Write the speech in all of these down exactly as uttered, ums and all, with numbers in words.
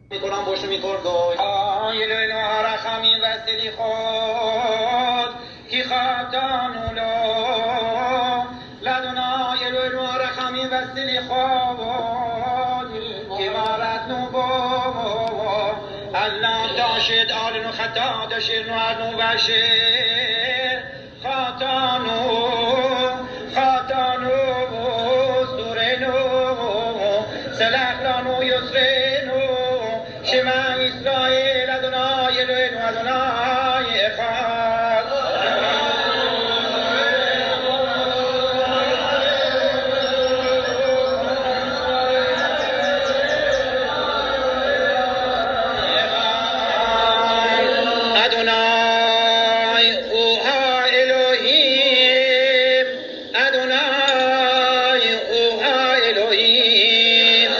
میکنم باشو میکرد و آی لیل و رخمی وسیلی خود کی خاتانولو لدنای لیل و رخمی وسیلی خود کی مارد نوبو الله داشد آلنو خطا داشر نو ارنو بشر خاتانو خاتانو سورنو سلحلانو یسرنو شما اسرائیل ادونای الوهینو ادونای اخاد ادونای اوها الوهیم ادونای اوها الوهیم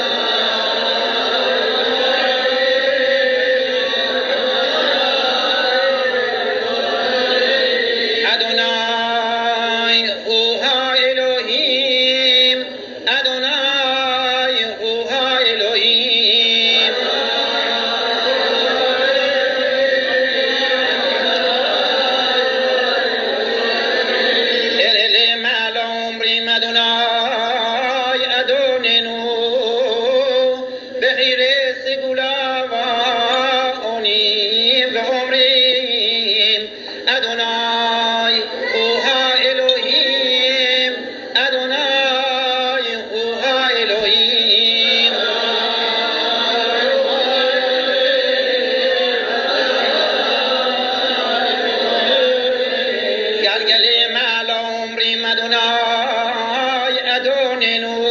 ادونای اوها الوهیم ادونای اوها الوهیم الهی مال عمری ادونای ادوننو بخیر سگولا و اونیم و عمریم ادونای اوها الوهیم ادونای اوها الوهیم گلگل مال عمریم ادونای ادوننو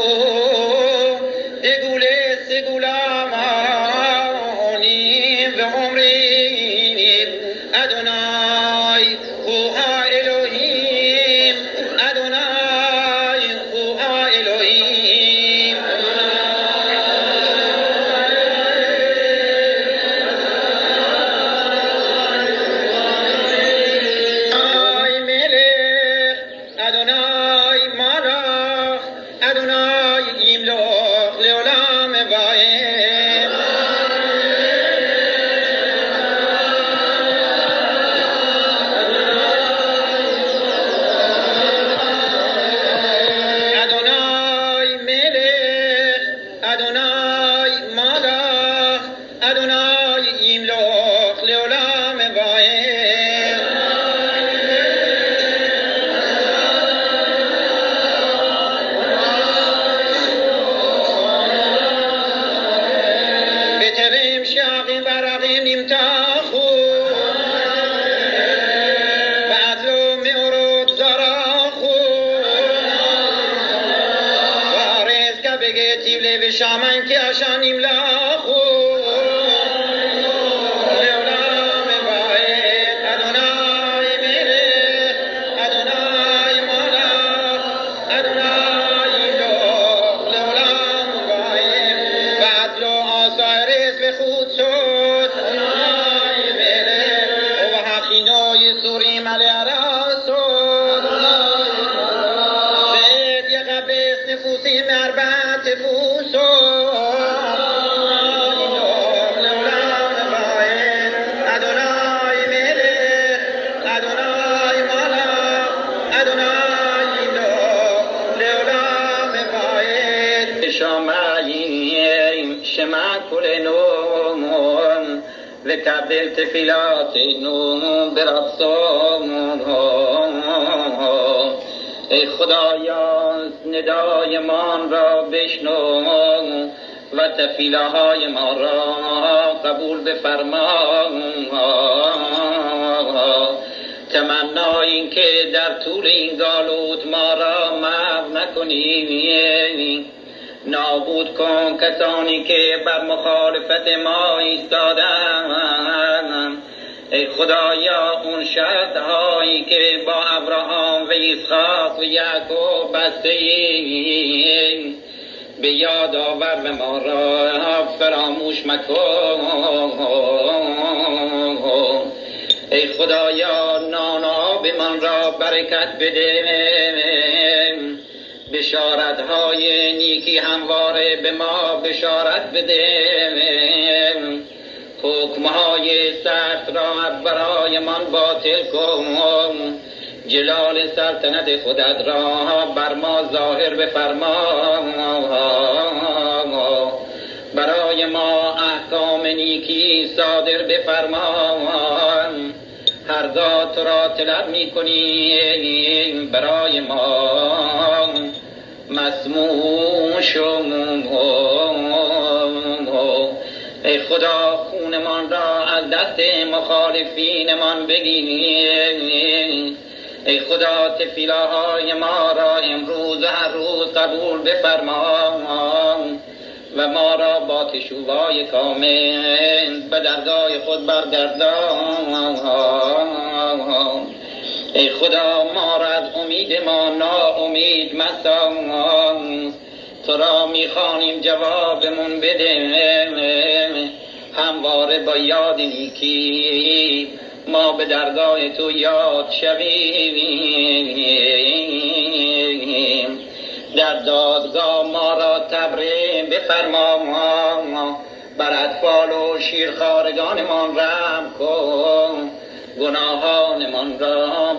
دگول سگولا مانیم و عمریم ادونای اوها الوهیم ادونای اوها الوهیم آی ملک ادونای مالک ادونای یملک لعلام بایم ادونای ملک ادونای مالک ادونای یملک لعلام بایم بتریم شاقیم برقیم نمتاخو و عدلو میورود زراخو و آرز که بگه تیبله به شامن که اشان املاخو لعلام باید ادونای ملک ادونای مالک ادونای یملک لعلام باید و عدل و آسایرز به خود شد ادونای ملک و حقینای سوری ملیارا شد زید یک قبس نفوسی مربت فوش شد لعلام باید ادونای ملک ادونای مالک ادونای یملک لعلام باید شمعیم شمع کلنوم و قبل تفیلات نوم برقصام ای خدایا ندای من را بشنو و تفیله های ما را قبول بفرما تمنا این که در طول این گالود ما را محو نکنی نابود کن کسانی که بر مخالفت ما ایستادند ای خدایا اون شرطهایی که با ابراهام و اسحاق و یعقوب بسته به یاد آور و ما را فراموش مکن ای خدایا نان آب من را برکت بده بشارت های نیکی همواره به ما بشارت بده حکمهای سخت را برای من باطل کن، جلال سلطنت خودت را بر ما ظاهر بفرما، برای ما احکام نیکی صادر بفرما، هرگاه تو را طلب می کنیم برای ما مسموع شو. ای خدا خونمان را از دست مخالفینمان بگیر، ای خدا تفیلاهای ما را امروز و هر روز قبول بفرما و ما را با تشوهای کامل به درگاه خود برگردان. ای خدا ما را از امید ما ناامید مسان، تو را میخوانیم جوابمون بده، همواره با یاد نیکی ما به درگاه تو یاد شویم، در دادگاه ما را تبرئه بفرما، بر اطفال و شیرخوارگانمان رحم کن، گناهانمان را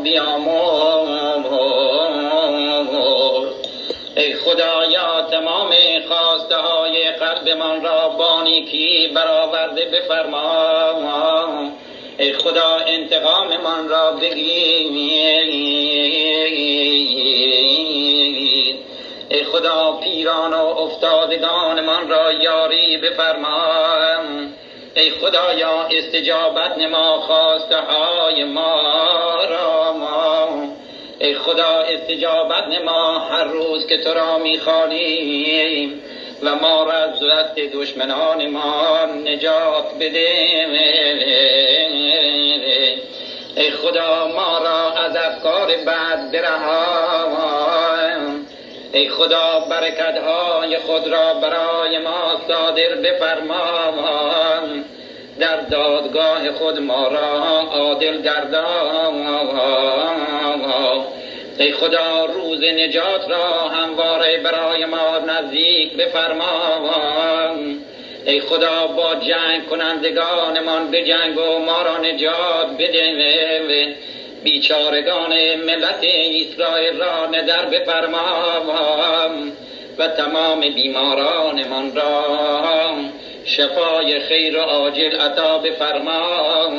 بیامرز. ای خدایا تمام خواسته های قلبمان را با نیکی برآورده بفرما، ای خدا انتقاممان را بگیر، ای خدا پیران و افتادگانمان را یاری بفرما، ای خدایا استجابت نما خواسته های ما را، ای خدا استجابت نما هر روز که تو را می‌خوانیم و ما را از دست دشمنان ما نجات بده. ای خدا ما را از افکار بد برها، ای خدا برکت‌های خود را برای ما صادر بفرما، در دادگاه خود ما را عادل گردان. ای خدا روز نجات را همواره برای ما نزدیک بفرما، ای خدا با جنگ کنندگانمان بجنگ و ما را نجات بده، بیچارگان ملت اسرائیل را نظر بفرما و تمام بیمارانمان را شفای خیر و عاجل عطا بفرما.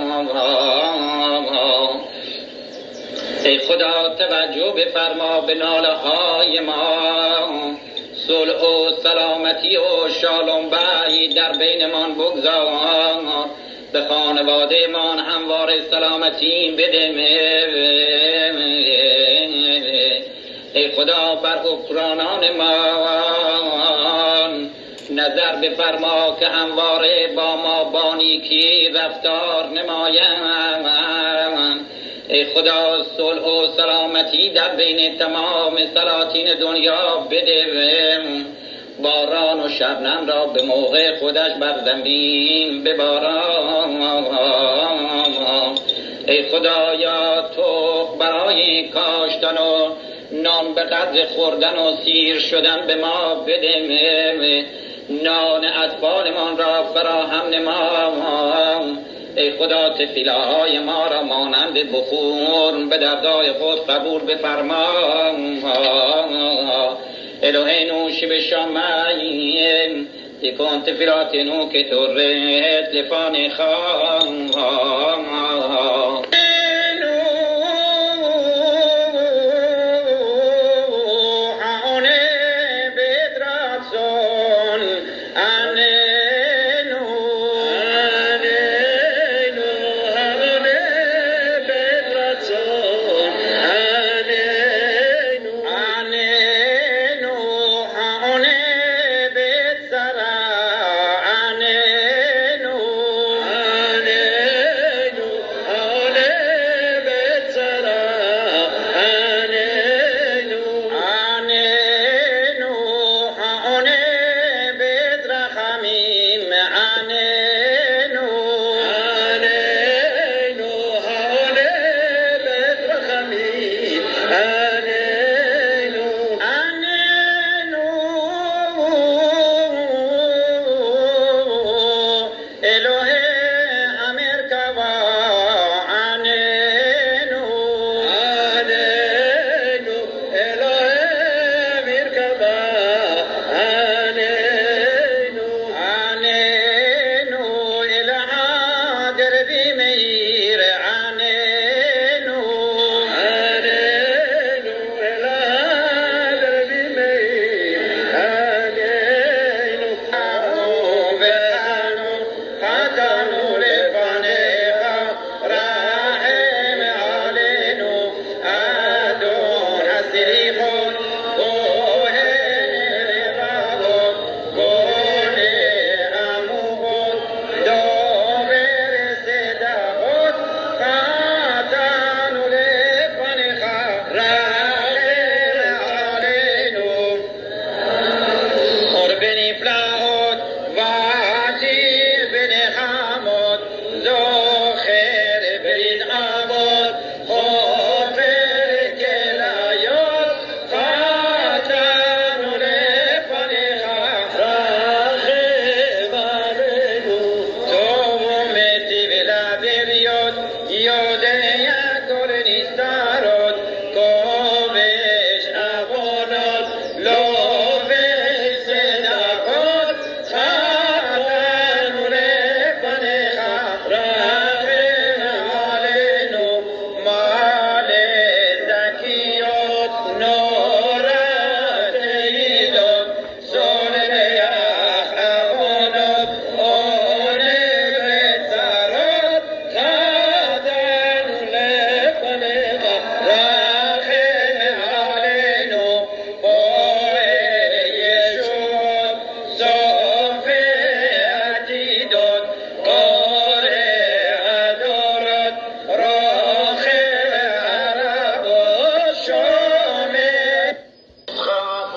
ای خدا توجه بفرما به ناله های ما، صلح و سلامتی و شالوم بی در بینمان بگذار، به خانواده من همواره سلامتی بده. ای خدا بر حکمرانان ما نظر بفرما که همواره با ما با نیکی رفتار نمایند. ای خدا صلح و سلامتی در بین تمام سلاطین دنیا بده، باران و شبنم را به موقع خودش بر زمین بباران. ای خدایا تو برای کاشتن و نان به قدر خوردن و سیر شدن به ما بده، نان اطفالمان را فراهم نما. ای خدا تفیله‌های ما را مانند بخور به درگاه خود قبول بفرما. الهینو شب شامعین تکون تفیلاتینو که تورت لفان خام.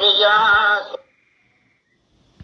یعقوب